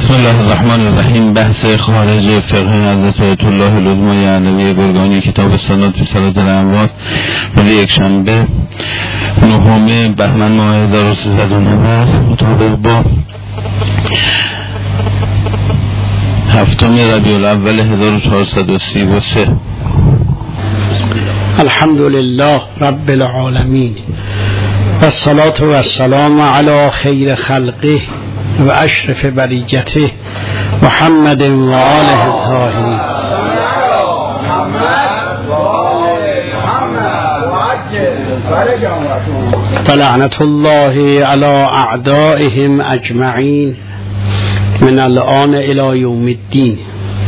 بسم الله الرحمن الرحیم. بحث خارج فقه حضرت آیت الله العظمی علیه گرگانی کتاب سنت فی صلاة الاموات روز یکشنبه 9 بهمن ماه 1390 مطابق با 7 ربیع الاول 1433. الحمد لله رب العالمین والصلاة والسلام علی خیر خلقه و اشرف بریته محمد و آله الطاهرین. فلعنت الله علی اعدائهم اجمعین من الان الی یوم الدین.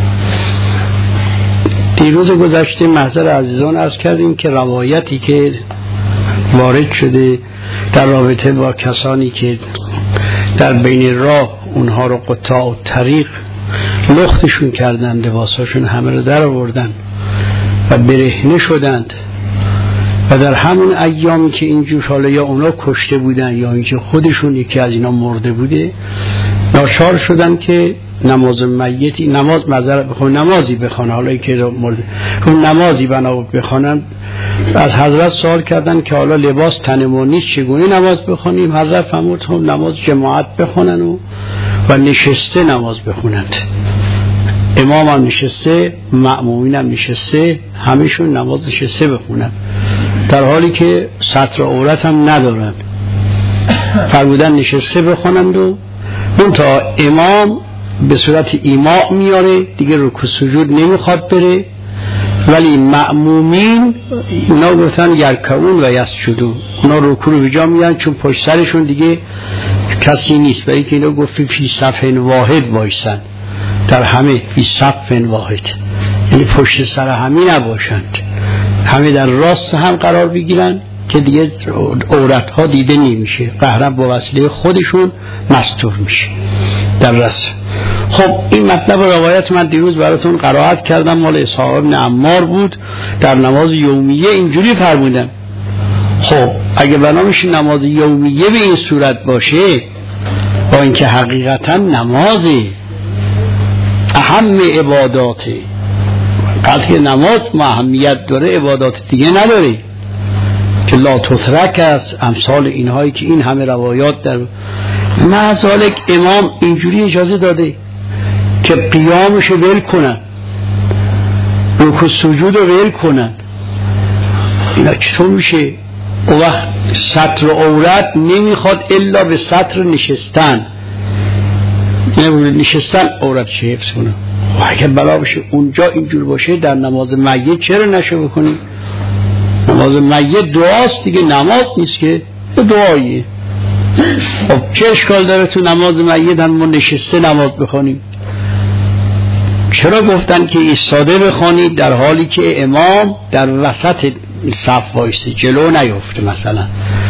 دیروز گذشته محضر عزیزان عرض کردیم که روایتی که وارد شده در رابطه با کسانی که در بین راه اونها رو قطاع طریق لختشون کردن، لباساشون همه رو در آوردن و برهنه شدند و در همون ایامی که اینجور حالا یا اونا کشته بودن یا اینکه خودشون یکی از اینا مرده بوده، ناچار شدن که نماز میتی نمازی بخوانن. حالا که مرده اون نمازی بنا بخوانن، از حضرت سوال کردن که حالا لباس تن ما نیست چگونه نماز بخونیم؟ حضرت فرمود هم نماز جماعت بخونن و نشسته نماز بخونند. امام هم نشسته، مأمومین هم نشسته، همشون نماز نشسته بخونن در حالی که ستر عورت هم ندارن. فرمودن نشسته بخونند و اون تا امام به صورت ایماء میاره دیگه رکوع سجود نمیخواد بره، ولی مأمومین اونا گفتن یرکعون و یسجدون، اونا رکوع رو به جا میارن چون پشت سرشون دیگه کسی نیست، برای که اینا گفت فی صف واحد بایستن، در همه فی صف واحد، یعنی پشت سر همه نباشند، همه در راست هم قرار بگیرن که دیگه عورت ها دیده نمیشه، قهرن با وسیله خودشون مستور میشه در رسم. خب این مطلب روایت من دیروز براتون قرائت کردم، مال اسحاق بن عمار بود، در نماز یومیه اینجوری فرمودن. خب اگه بنامش نماز یومیه به این صورت باشه، با اینکه حقیقتا نماز اهم عباداته، قطعی نماز اهمیت داره، عبادات دیگه نداره که لا تترک است، امثال اینهایی که این همه روایات در معذالک امام اینجوری اجازه داده که قیامشو ول کنن، رکوع سجود رو ول کنن. اینا چطور میشه؟ او وقت ستر عورت نمیخواد الا به ستر نشستن، نشستن عورت چه حفظ کنه. و اگر بلا بشه اونجا اینجور باشه، در نماز میت چرا نشو بکنیم؟ نماز میت دعاست دیگه، نماز نیست که دعاییه. خب چه اشکال داره تو نماز میت هم ما نشسته نماز بخونیم؟ چرا گفتن که ایستاده بخونید در حالی که امام در وسط صف وایسته جلو نیفته مثلا؟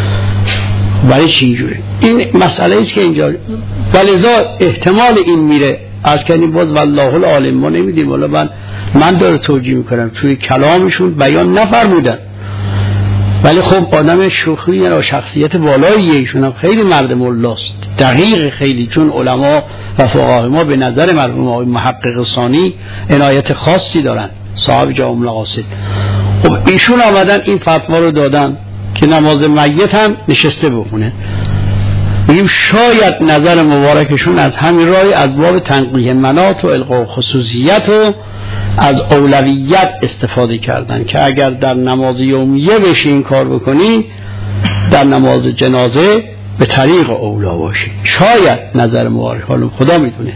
برای چی اینجوره؟ این مسئله است که اینجا ولذا احتمال این میره از کنی باز والله العالم ما نمیدیم، ولی من داره توجیه میکنم توی کلامشون بیان نفرمودن، ولی خب آدم شوخی و شخصیت بالاییه، ایشون هم خیلی مرد ملاست دقیق خیلی، چون علما و فقها ما به نظر مرحوم آقای محقق ثانی عنایت خاصی دارن، صاحب جامع المقاصد. خب ایشون آمدن این فتوا رو دادن که نماز میت هم نشسته بخونه. میگیم شاید نظر مبارکشون از همین راه از باب تنقیح منات و القاء خصوصیت و از اولویت استفاده کردن که اگر در نماز یومیه بشه این کار بکنی، در نماز جنازه به طریق اولا باشه. شاید نظر مبارک، حالا خدا میدونه.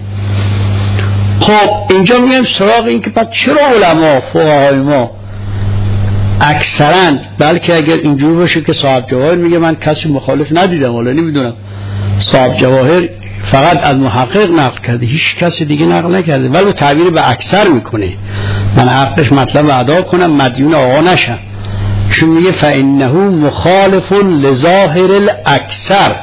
خب اینجا میگم سراغ این که پس چرا علما فقهای ما اکثرا، بلکه اگر اینجور باشه که صاحب جواهر میگه من کسی مخالف ندیدم، حالا نمیدونم، صاحب جواهر فقط از محقق نقل کرده، هیچ کسی دیگه نقل نکرده، ولی تعبیر به اکثر میکنه. من حقش مطلب ادا کنم مدیون آقا نشم، چون میگه فانه مخالف لظاهر الاکثر،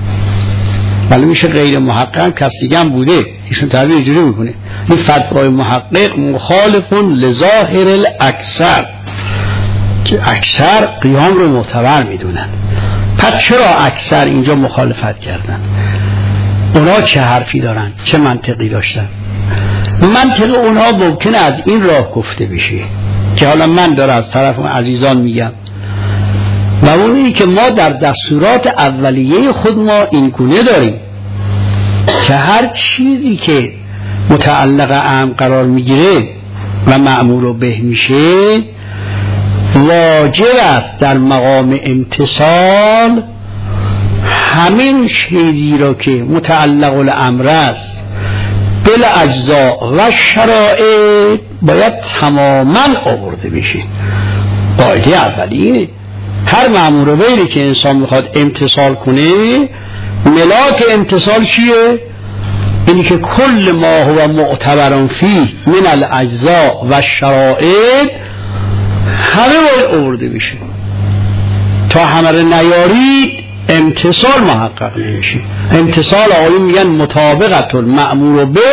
ولی میشه غیر محقق هم کسی دیگه هم بوده، ایشون تعبیر اینجوری میکنه این فتوای محقق مخالف لظاهر الاکثر، که اکثر قیام رو معتبر میدونن. پس چرا اکثر اینجا مخالفت کردن؟ اونا چه حرفی دارن، چه منطقی داشتن. منطق اونها ممکنه از این راه گفته بشه که حالا من داره از طرف عزیزان میگم، و اون اینی که ما در دستورات اولیه خود ما این گونه داریم که هر چیزی که متعلق امر قرار میگیره و مأمور به میشه واجب است در مقام امتصال همین چیزی را که متعلق الامر است بالاجزاء و شرایط باید تماما آورده بشه. قاعده اولی اینه، هر مأمور بهی که انسان میخواد امتصال کنه ملاک امتصال چیه؟ اینی که کل ما هو معتبران فیه من الاجزاء و شرایط همه باید آورده بشه. تا همه رو نیارید امتصال محقق نمیشه. امتصال آقایون میگن مطابقت المأمور به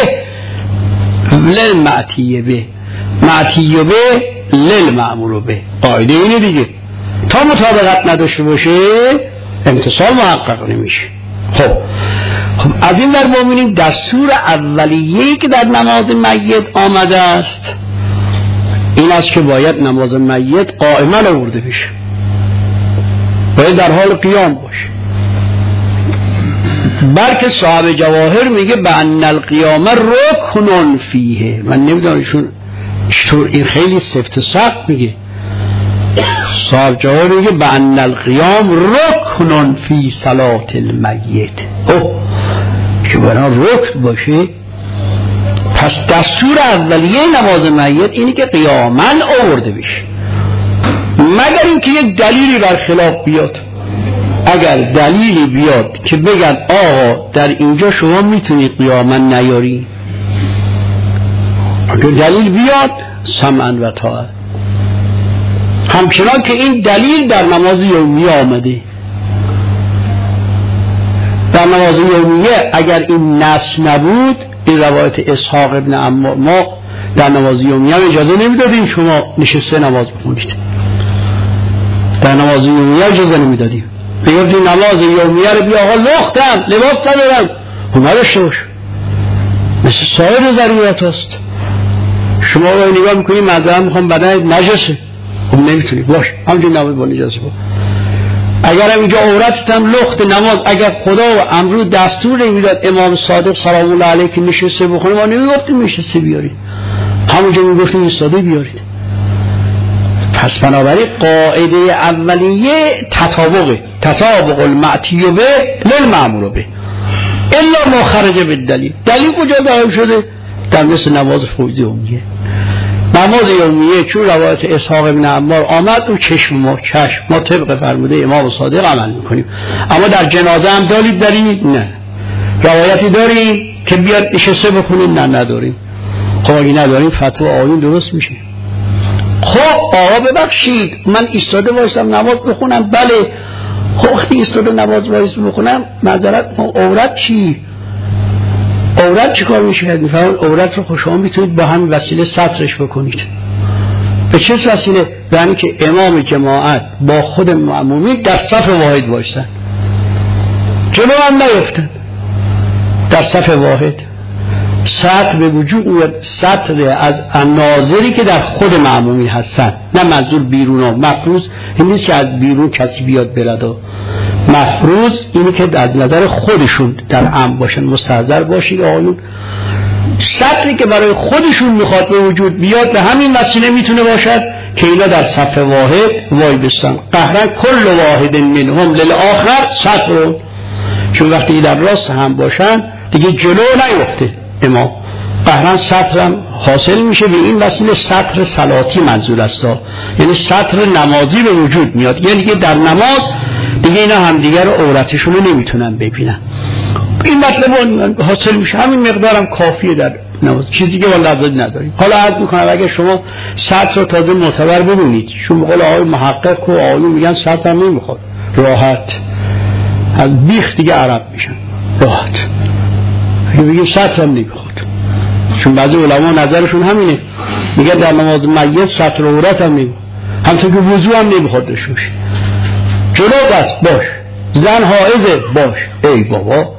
للمعتی به، معتی به للمأمور به. قاعده اینه دیگه، تا مطابقت نداشته باشه امتصال محقق نمیشه. خب از این در ببینیم دستور اولیه‌ای که در نماز میت آمده است این است که باید نماز میت قائما آورده بشه، باید در حال قیام باشه. بلکه صاحب جواهر میگه بأن القیام رکن فیه. من نمیدونم این خیلی سفت سخت میگه. صاحب جواهر میگه بأن القیام رکن فی صلاة المیت، که بنا رکن باشه. پس دستور اولیه نماز میت اینی که قیاما آورده بشه، مگر اینکه یک دلیلی برخلاف بیاد. اگر دلیلی بیاد که بگن آقا در اینجا شما میتونید قیاما نیاری، اگر دلیل بیاد سمعا و طاعت. همچنان که این دلیل در نماز یومیه آمده. در نماز یومیه اگر این نص نبود، این روایت اسحاق ابن عمار، ما در نماز یومیه اجازه نمیدادیم شما نشسته نماز بخونید. در نماز یومیه اجازه نمیدادیم. بگفتیم نماز یومیه رو بیا آقا لختم لباس ندارم نداشته باش، مثل سایر ضرورت هست. شما رو نگاه میکنید مردم میخوام بدن نجسه، خب نمیتونی باش همچنین نماز با نجاسه با. اگر اینجا عورتت هم لخت نماز، اگر خدا و امروز دستور نمیداد امام صادق سلام الله علیه که نشسته بخونه، ما نمیگفتیم نشسته بیارید، همونجا میگفتیم ایستاده بیارید. پس بنابراین قاعده اولیه تطابق المعتی به للمأمور به الا ما خرج بالدلیل. دلیل کجا داخل شده؟ در مثل نماز فوز یومیه. نماز یومیه چون روایت اسحاق ابن عمار آمد و چشم ما طبق فرموده امام صادق عمل میکنیم. اما در جنازه هم دارید؟ نه. روایتی داریم که بیاد نشسته بکنیم؟ نه نداریم. خب اگه نداریم فتوا آیون درست میشه. خب آقا ببخشید من ایستاده وایسم نماز بخونم، بله. خب وقتی ایستاده نماز بخونم معذرت عورت چی؟ عورت چی کار میشه؟ میفرمایید عورت رو شما میتونید با همین وسیله سطرش بکنید. به چه وسیله؟ یعنی که امام جماعت با خود مأمومین در صف واحد باشن، جلو هم نیفتن، در صف واحد. سطر به وجود میاد، سطر از ناظری که در خود مأمومین هستن، نه منظور بیرون ها. مفروض این نیست که از بیرون کسی بیاد برده، مفروض اینی که در نظر خودشون در امن باشن، مستحضر باشید آقایون. سطری که برای خودشون میخواد به وجود بیاد به همین وسیله میتونه باشد که اینا در صف واحد وای بستن. قهرن کل واحد منهم للآخر سطر، چون وقتی در راست هم باشن دیگه جلو نیفته امام، قهرن سطرم حاصل میشه. به این وسیله سطر صلاتی منظور است، یعنی سطر نمازی به وجود میاد. یعنی که در نماز دیگه اینا همدیگر رو عورتشون رو نمیتونن ببینن. این مطلب حاصل میشه، همین مقدارم کافیه در نماز، چیزی که والله لازم نداریم. حالا عرض میکنم اگه شما سطر رو تازه معتبر ببینید، چون بقول آقای محقق و آقایون میگن سطر هم نمیخواد، راحت از بیخ دیگه عرب میشن راحت. اگه بگیم سطر هم نمیخواد، چون بعضی علما نظرشون همینه، میگن در نماز میت سطر عورت هم نمیخواد، همونطور که وضو هم نمیخواد داشته باشه. جلو دست باش، زن حائضه باش. ای بابا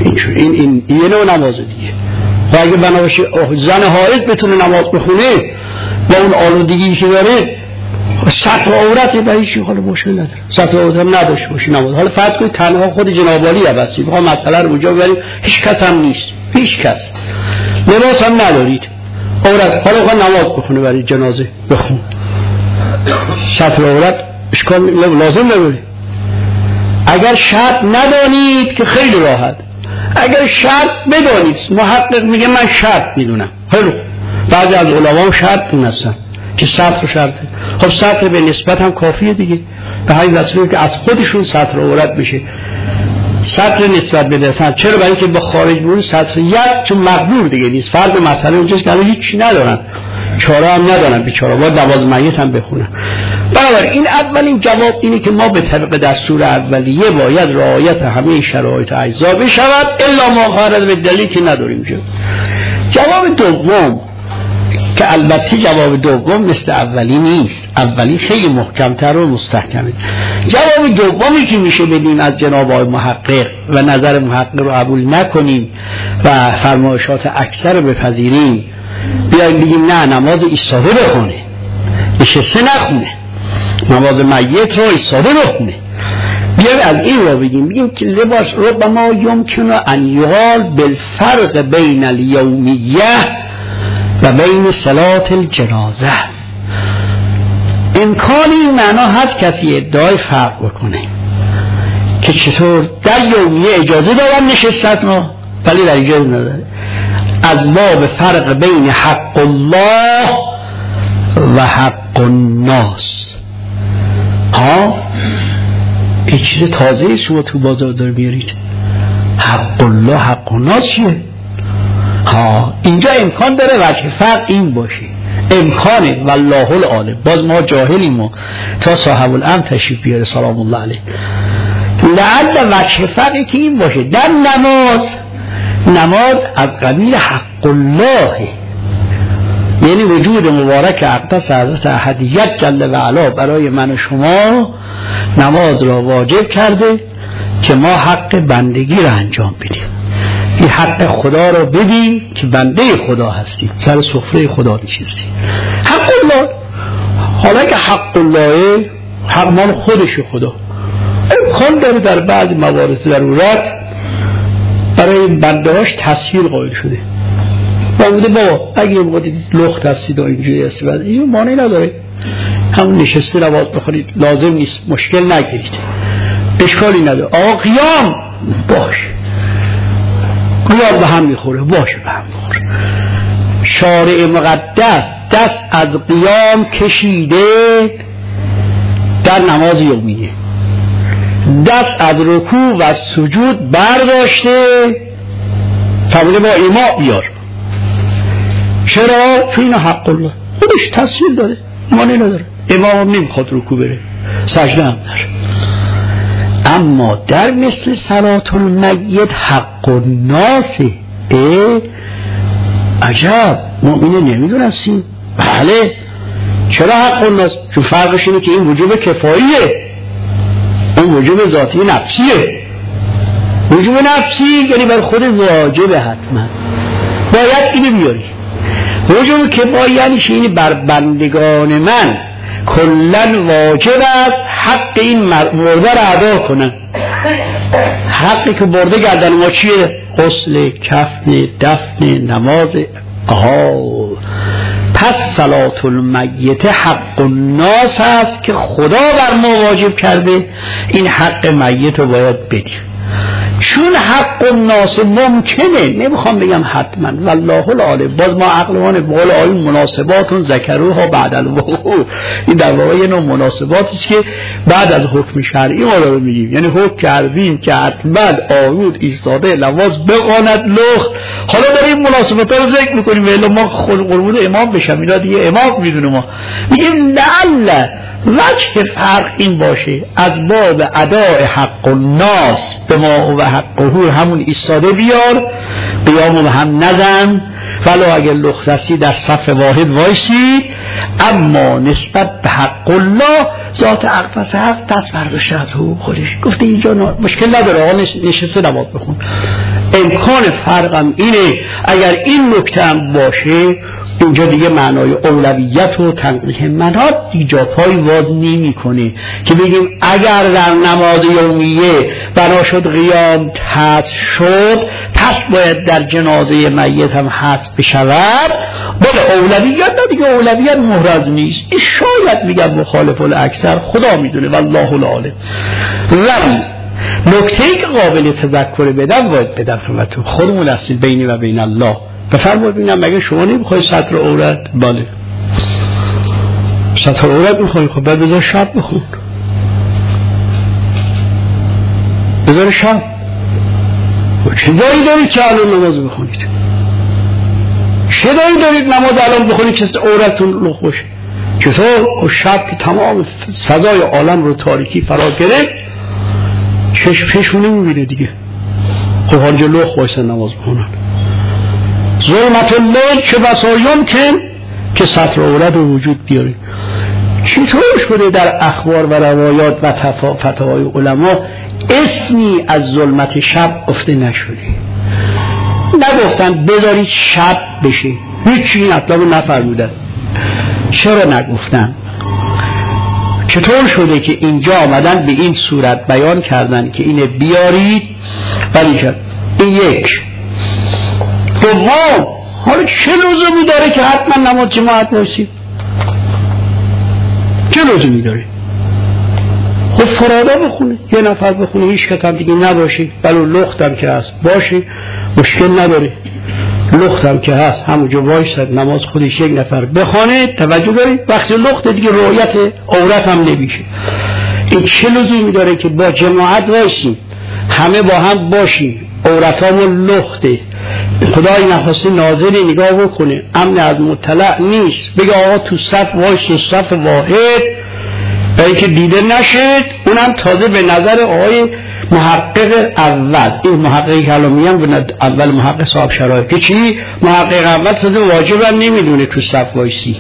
این یه نوع نماز دیگه. و اگه بنابراین زن حائض بتونه نماز بخونه با اون آلودگی که داره سطر عورت برای چی حالا مشکل نداره، سطر عورت هم نداشته باشه نماز. حالا فرض کنید تنها خود جناب عالی هستی، میخوام مسئله رو اونجا ببریم، هیچ کس هم نیست، هیچ کس، لباس هم ندارید، عورت حالا میخواد نماز بخونه برای جنازه بخون، سطر عورت اشکال لازم نداره. اگر شرط ندانید که خیلی راحت، اگر شرط بدانید، محقق میگه من شرط میدونم، خیلی بعضی از علما شرط دونستن که سطر شرطه. خب سطر به نسبت هم کافیه دیگه، به همین وسیله که از خودشون سطر عورت بشه. سطر نسبت به دستن، چرا؟ برای اینکه با خارج برون سطر یک چون مقدور دیگه نیست. فرق مسئله اونجاست که الان هیچی ندارن، چاره هم ندارن بیچاره، با نماز میت هم بخونن. بنابراین این اولین جواب اینه که ما به طبق دستور اولیه باید رعایت همه شرایط اجزا بشود الا ما خارج به دلیل که نداریم. جواب دوم که البته جواب دوم مثل اولی نیست، اولی خیلی محکمتر و مستحکمه. جواب دومی که میشه بدیم از جناب آقای محقق و نظر محقق رو قبول نکنیم و فرمایشات اکثر رو بپذیریم، بیاییم بگیم نه نماز ایستاده بخونه، نشسته نخونه، نماز میت رو ایستاده بخونه. بیاییم از این رو بگیم که لباس ربما یمکن ان یقال بالفرق بین الیومیه و بین صلات الجنازه. امکانی این معنا هست کسی ادعای فرق بکنه که چطور در یومیه اجازه دارن نشستن رو ولی در اجازه نداره، از باب فرق بین حق الله و حق الناس. این چیز تازه شما تو بازار دار بیارید، حق الله حق الناس چیه؟ اینجا امکان داره وجه فرق این باشه، امکانه والله العالم. باز ما جاهلیم و تا صاحب الامر تشریف بیاره سلام الله علیه. لعل وجه فرقی که این باشه در نماز از قبیل حق الله، یعنی وجود مبارک اقدس حضرت احدیت جل و علا برای من و شما نماز را واجب کرده که ما حق بندگی را انجام بدیم. این حق خدا را بدیم که بنده خدا هستیم، سر سفره خدا نشستیم. حق الله، حالا که حق الله حق مال خودش خدا، امکان داره در بعض موارد ضرورت برای بنده هاش تسهیل قائل شده. بوده بابا اگه بودید لخت هستید و اینجوری هستید این مانعی نداره، همون نشسته نماز بخونید، لازم نیست، مشکل نگیرید، اشکالی نداره. آقا قیام باشه، قیام به هم میخوره، باشه به هم میخوره. شارع مقدس دست از قیام کشیده در نماز یومیه، دست از رکوع و سجود برداشته فرموده با ایما بیار. چرا؟ چون این حق الله خودش تسهیل داره، مانع نداره. امام هم نمیخواد رکوع بره، سجده هم داره. اما در مثل صلات المیت حق الناس، عجب مؤمنه نمیدونستیم. بله چرا حق الناس؟ چون فرقش اینه که این وجوب کفاییه، اون وجوب ذاتی نفسیه. وجوب نفسی یعنی بر خود واجبه، حتما باید اینو بیاری. وجوب کفایی یعنی اینی بر بندگان من کلن واجب است حق این مرده را ادا کنن. حقی که برده گردن ما چیه؟ غسل، کفن، دفن، نماز. پس صلات المیت حق الناس است که خدا بر ما واجب کرده، این حق میت رو باید بدیم. چون حق الناس ممکنه، نمیخوام بگم حتما، والله العالم، باز ما عقلمان بقول آیون مناسباتون ذکروها بعد الوقوع، این در واقع یه نوع مناسباتی است که بعد از حکم شرعی ما رو میگیم. یعنی حکم کردیم که حتما آیود ایستاده نماز بخواند لخت، حالا داریم مناسبات رو ذکر میکنیم ولی ما خود قربون امام بشم، اینا دیگه امام میدونه. ما میگیم لعل وجه فرق این باشه از باب اداء حق الناس به ما و حقه، همون ایستاده بیار، قیامو به هم نزن، ولو اگر لخت هستی در صف واحد وایسی، اما نسبت به حق الله ذات اقدس حق دست برداشته از حقوق خودش، گفته اینجا مشکل نداره آقا نشسته نماز بخون. امکان فرقم اینه اگر این نکته هم باشه اینجا دیگه معنای اولویت و تنقیح منات دیجا پای واز نمی کنه که بگیم اگر در نماز یومیه بنا شد قیام حذف شد پس باید در جنازه میت هم حذف بشود. بله اولویت نه دیگه، اولویت محرز نیست. این شاید میگم مخالف الاکثر، خدا میدونه والله العالم. ولی نکته‌ای که قابل تذکر بدم باید بدم خدمتتون، خودمون هستید بینی و بین الله. بفرمایید ببینم مگه شما نمیخواید ستر عورت؟ بله ستر عورت میخواید، خب بعد بذار شب بخون، بذار شب. چه دایی دارید که الان نماز بخونید؟ چه دایی دارید نماز الان بخونید که عورتتون لخ باشه؟ چطور؟ شب که تمام فضای عالم رو تاریکی فرا گرفت چشمونه میبینه دیگه، خب هرجا لخ بایستن نماز بخونن. ظلمت اللیل که بسایم که ستر عورت رو وجود بیاره. چطور شده در اخبار و روایات و فتاوای علما اسمی از ظلمت شب گفته نشده؟ نگفتن بذارید شب بشه، هیچی مطلب نفرمودن. چرا نگفتن؟ چطور شده که اینجا آمدن به این صورت بیان کردن که اینه بیارید؟ ولی کرد این یک. دوم حالا چه لزومی داره که حتما نماز جماعت باشید؟ چه لزومی داره؟ خب فرادا بخونه، یه نفر بخونه، هیچ کس هم دیگه نباشه. بلو لختم که هست باشه مشکل نداره، لختم که هست همونجا وایسد نماز خودش یک نفر بخونه. توجه دارید وقتی لخت دیگه رؤیت عورت هم نمیشه. این چه لزومی داره که با جماعت وایسیم همه با هم باشیم عورتامون لخته، خدای نخواسته ناظری نگاه بکنه امن از مطلع نیست بگه آقا تو صف وایس و صف واحد برای که دیده نشد. اونم تازه به نظر آقای محقق اول، این محققی که الان میگم اول محقق صاحب شرایط که چی؟ محقق اول تازه واجب هم نمیدونه تو صف وایسی.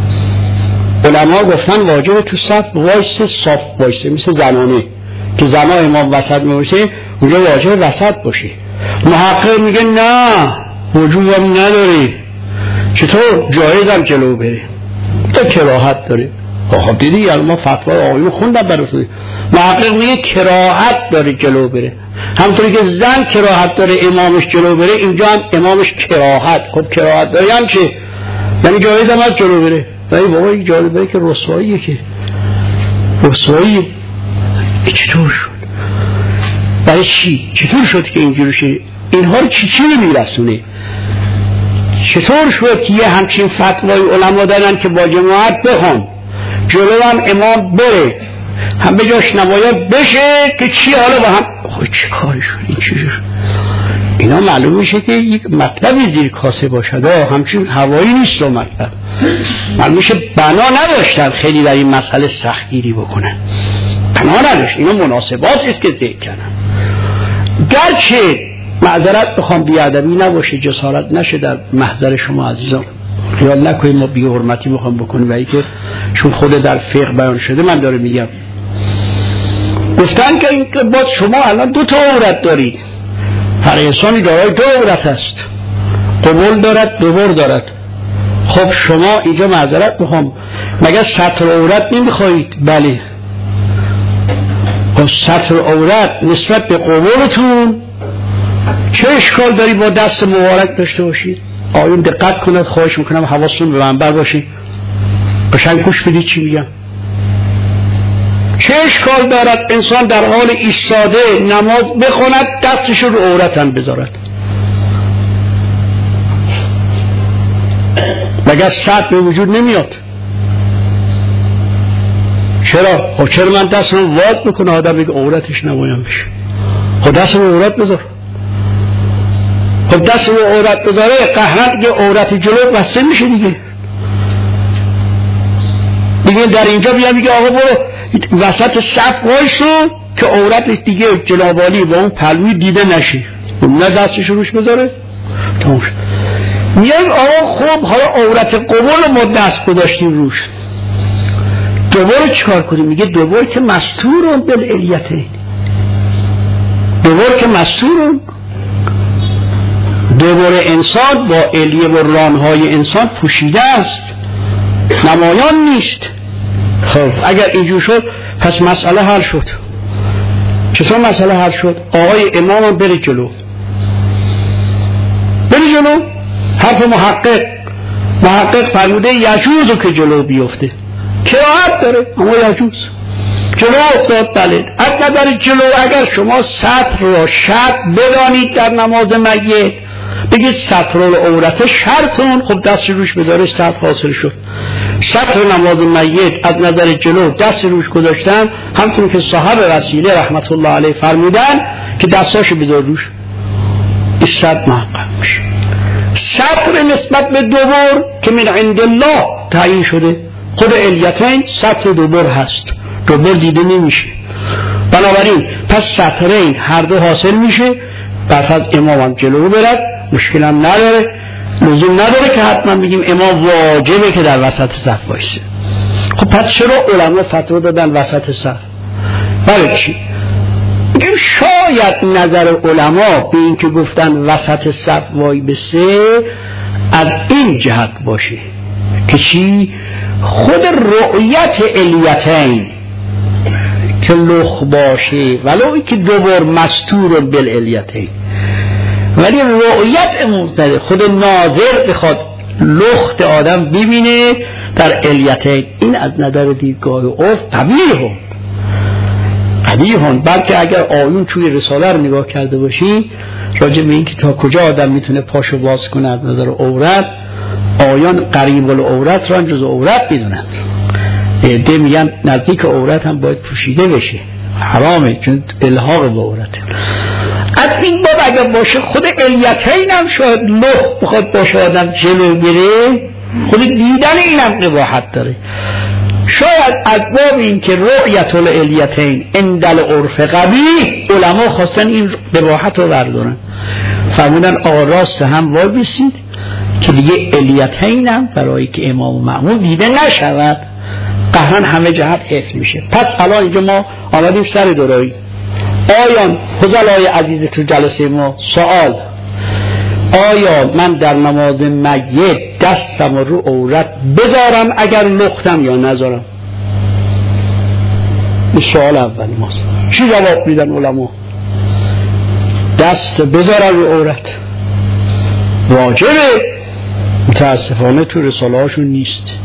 علما گفتن واجب تو صف وایس صاف وایسه، مثل زنانه که زنا امام وسط میوشه اونجا واجب وسط باشه. محقق میگه نه وجوب هم نداره، چطور؟ جایز هم جلو بره، تا کراهت داره. خب دیدی علما فتوا آقایون خوندن براتون. محقق میگه کراهت داره جلو بره، همونطوری که زن کراهت داره امامش جلو بره اینجا هم امامش کراهت. خب کراهت داره یعنی چه؟ یعنی جایز هم از جلو بره. ولی بابا یک جالبه که رسواییه، که رسواییه. چطور شد؟ برای چی؟ چطور شد که اینجوری شد؟ اینها رو چی میرسونه؟ چطور شد که یه همچین فتوای علما دارن که با جماعت بخون جلو هم امام بره هم به جاش نمایان بشه که چی حالا با هم چه کاری شد؟ این چی شد؟ اینا معلوم میشه که یک مطلبی زیر کاسه باشد، همچین هوایی نیست و مطلب معلوم میشه بنا نداشتن خیلی در این مسئله سختگیری بکنن، بنا نداشت. اینا مناسبات است که ذکر کردن. گرچه معذرت بخوام بیادبی نباشه، جسارت نشه در محضر شما عزیزان، خیال نکنید ما بی حرمتی میخوام بکنیم، ولی که چون خود در فقه بیان شده من داره میگم. گفتن که باز شما الان 2 تا عورت دارید، هر انسانی دارای 2 عورت است، قبول دارد دوبار دارد. خب شما اینجا معذرت میخوام مگر ستر عورت نمیخواهید؟ بله. خب ستر عورت نسبت به قبولتون چه اشکال داری با دست مبارک داشته باشید؟ آیون دقت کنید، خواهش میکنم حواستون به منبر باشید، قشنگ گوش بدید چی میگم. چه اشکال دارد انسان در حال ایستاده نماز بخوند دستش رو عورت هم بذارد؟ مگر سطر به وجود نمیاد؟ چرا؟ خب چرا من دست رو واد میکنه آدم بگه عورتش نمایم بشه؟ خب دست رو عورت بذار. خب دست رو عورت بذاره قهرن که عورت جلو بسته میشه دیگه در اینجا بیان میگه آقا برو وسط صف وایسو که عورت دیگه جلابالی با اون پلوی دیده نشه، نه دستش روش بذاره تموم شد. میگه آقا خب حالا عورت قبول ما دست گذاشتیم روش، دوباره چیکار کنیم؟ میگه دوباره که مستورون بالالیتین، دوباره که مستورون، دوباره انسان با الیه و رانهای انسان پوشیده است، نمایان نیست. خب اگر اینجور شد پس مسئله حل شد. چطور مسئله حل شد؟ آقای امام بره جلو، بره جلو. حرف محقق فرموده یجوزو که جلو بیفته، کراهت داره اما یجوز جلو افتاد. بله از نظر جلو اگر شما سطر را شرط بدانید در نماز میت، بگید سطر العورت شرطون، خب دست روش بذاره سطر حاصل شد. سطر نماز میت از نظر جلو دست روش گذاشتن، همطور که صاحب وسیله رحمت الله علیه فرمودن که دستاشو بذار روش، این سطر محقق میشه. سطر نسبت به دوبر که من عند الله تعیین شده، خود الیتین سطر دوبر هست، دوبر دیده نمیشه. بنابراین پس سطرین هر دو حاصل میشه. بعد از امام هم جلو برد، مشکل هم نداره، لزوم نداره که حتما بگیم امام واجبه که در وسط صف باشه. خب پس چرا علما فتوا دادن وسط صف؟ برای چی؟ میگیم شاید نظر علما به این که گفتن وسط صف وای بسه از این جهت باشه که چی؟ خود رؤیت الیتین که لخ باشه، ولو که دوبار مستور بالالیتین، ولی رؤیت مستقیم خود ناظر بخواد لخت آدم ببینه در الیتین، این از نظر دیدگاه عرف قبیحون. بلکه اگر آیون توی رساله رو نگاه کرده باشی راجع به این که تا کجا آدم میتونه پاشو باز کنه از نظر عورت، آیان قریب العورت را جز عورت میدونن. ده میگن نزدیک عورت هم باید پوشیده بشه، حرامه چون الحاق با عورته. از این باب اگر باشه خود الیتین هم شاید لخ بخواد باشه آدم جلو بره، خود دیدن این هم قباحت داره. شاید از باب این که رؤیت الیتین اندل عرف قبیح علما خواستن این قباحت رو بردارن، فرمودن آقا راست هم وای بسید که دیگه الیتین هم برای که امام و مأموم دیده نشود، قهرن همه جهت حفظ میشه. پس الان اینجا ما آمدیم سر دورایی. آیا فضلای عزیز تو جلسه ما سوال، آیا من در نماز میت دستم رو عورت بذارم اگر لختم یا نذارم؟ این سوال اولی ماست. چی جواب میدن علما؟ دست بذارم رو عورت واجبه، متاسفانه تو رساله هاشون نیست.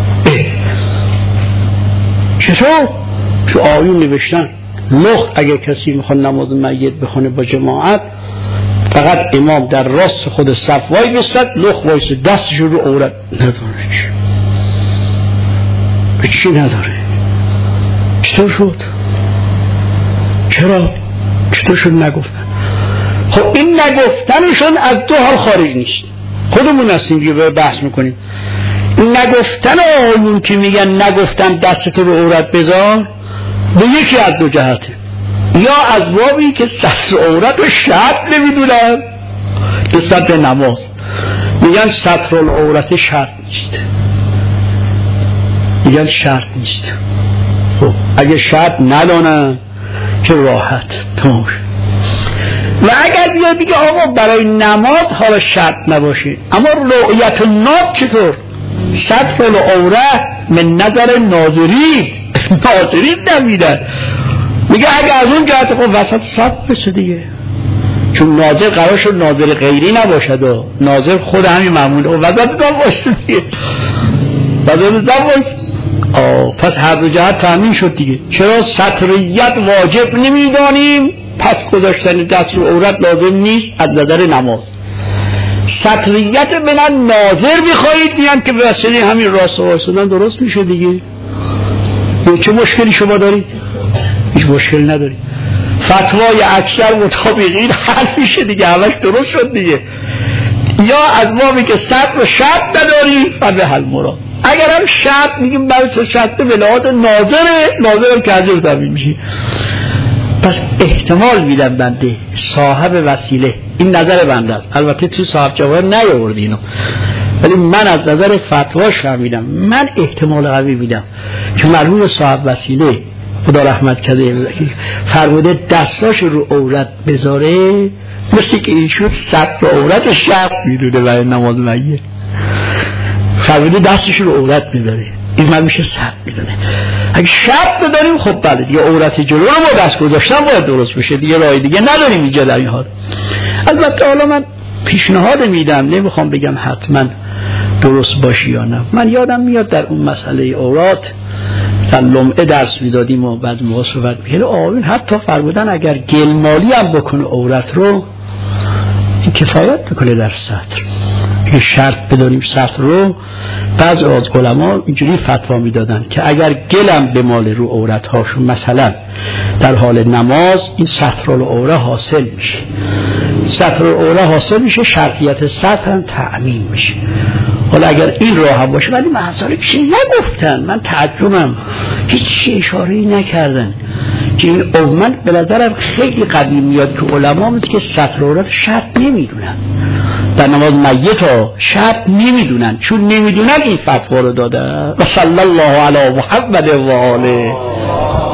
چطور؟ تو آیون نوشتن لخت اگر کسی میخواد نماز میت بخونه با جماعت فقط امام در راست خود صف وای بستد، لخت وایسه دستش رو عورت نداره. چی نداره؟ چطور شد؟ چطور شد نگفتن؟ خب این نگفتنشون از دو حال خارج نیست، خودمون هستیم که بحث میکنیم. این نگفتن آیون که میگن نگفتن دستت رو عورت بذار به یکی از دو جهته، یا از بابی که سطر عورت رو شرط نمیدونن نسبت به نماز، میگن سطر العورت شرط نیست. خب اگه شرط ندانن که راحت تمام. و اگر بیا دیگه آقا برای نماز حالا شرط نباشه، اما رؤیت الناس چطور؟ سطر العورت من نظر ناظرین نمیدن. میگه اگه از اون جهت خب وسط صف بشه دیگه، چون ناظر قرار شد ناظر غیری نباشد و ناظر خود همین مأمون و وسط صف باشه دیگه، وسط صف باشه. پس هر دو جهت تامین شد دیگه. چرا سطریت واجب نمیدانیم پس گذاشتن دست رو عورت لازم نیست از نظر نماز. سطریت من ناظر بخواهید میان که به وسیله همین راست و واسطن درست میشه دیگه. چه مشکلی شما دارید؟ هیچ مشکل ندارید. فتوای اکثر مطابقین حل میشه دیگه، همش درست شد دیگه. یا از بابی که سطر و شرط نداریم به حل مراد. اگر هم شرط میگیم برای شرط ولایت ناظرم که حضور تبیین میشه. پس احتمال میدم بنده صاحب وسیله، این نظر بنده است، البته تو صاحب جواهر نیاورد اینو، ولی من از نظر فتواش فهمیدم، من احتمال قوی میدم که مرحوم صاحب وسیله خدا رحمت کرده فرموده دستاش رو عورت بذاره، مثل که ایشون سطر عورت شب میدونه برای نماز میت، فرموده دستش رو عورت بذاره، این من میشه سطر میدونه. اگه شب داریم خب بله دیگه عورت جلو رو با دست گذاشتن باید درست بشه، دیگه راه دیگه نداریم اینجا در این حال. البته حالا من پیشنهاد میدم، نمیخوام بگم حتما درست باشی یا نه. من یادم میاد در اون مسئله عورات در لمعه درس میدادیم و بعد موقع صحبت میکردیم، آقایون حتی فرمودن اگر گلمالی هم بکنه عورت رو این کفایت میکنه در سطر، یه شرط بداریم سطر رو. بعضی از علما اینجوری فتوا میدادن که اگر گلم به مال رو عورت هاشون مثلا در حال نماز، این سطر العوره حاصل میشه، سطر العوره حاصل میشه، شرطیت سطر هم تأمین میشه. حالا اگر این راه هم باشه، ولی محصولی چی نگفتن، من تعجبم هیچ اشاره‌ای نکردن که این من به نظرم خیلی قوی میاد که علما مثل که سطر عورت شرط نمیدونن، در نماز میت ها شرط نمیدونن، چون نمیدونن این فتوا رو دادن. و صلی الله علی محمد و آله.